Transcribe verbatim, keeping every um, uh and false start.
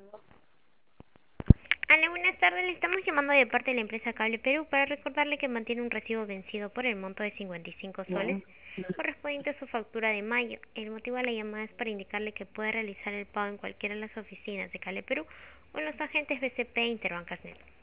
Hola, buenas tardes. Le estamos llamando de parte de la empresa Cable Perú para recordarle que mantiene un recibo vencido por el monto de cincuenta y cinco soles correspondiente a su factura de mayo. El motivo de la llamada es para indicarle que puede realizar el pago en cualquiera de las oficinas de Cable Perú o en los agentes B C P e Interbancasnet.